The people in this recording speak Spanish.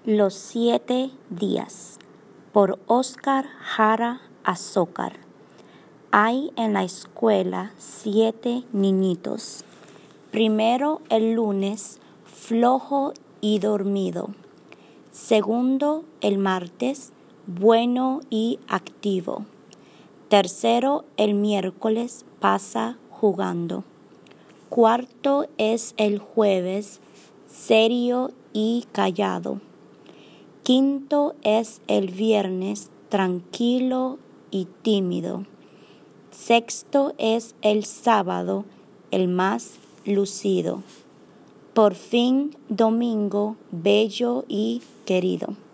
Los 7 días, por Óscar Jara Azócar. Hay en la escuela 7 niñitos. Primero el lunes, flojo y dormido. Segundo el martes, bueno y activo. Tercero el miércoles, pasa jugando. Cuarto es el jueves, serio y callado. Quinto es el viernes, tranquilo y tímido. Sexto es el sábado, el más lucido. Por fin, domingo, bello y querido.